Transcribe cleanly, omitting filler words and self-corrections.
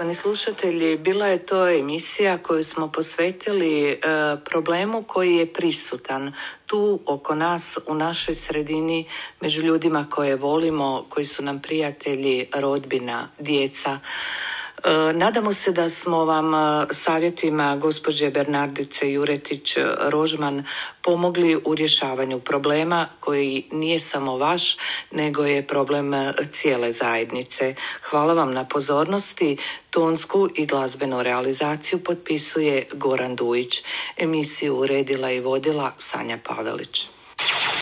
Poštovani slušatelji, bila je to emisija koju smo posvetili problemu koji je prisutan tu oko nas, u našoj sredini, među ljudima koje volimo, koji su nam prijatelji, rodbina, djeca. Nadamo se da smo vam savjetima gospođe Bernardice Juretić-Rožman pomogli u rješavanju problema koji nije samo vaš, nego je problem cijele zajednice. Hvala vam na pozornosti. Tonsku i glazbenu realizaciju potpisuje Goran Dujić. Emisiju uredila i vodila Sanja Pavelić.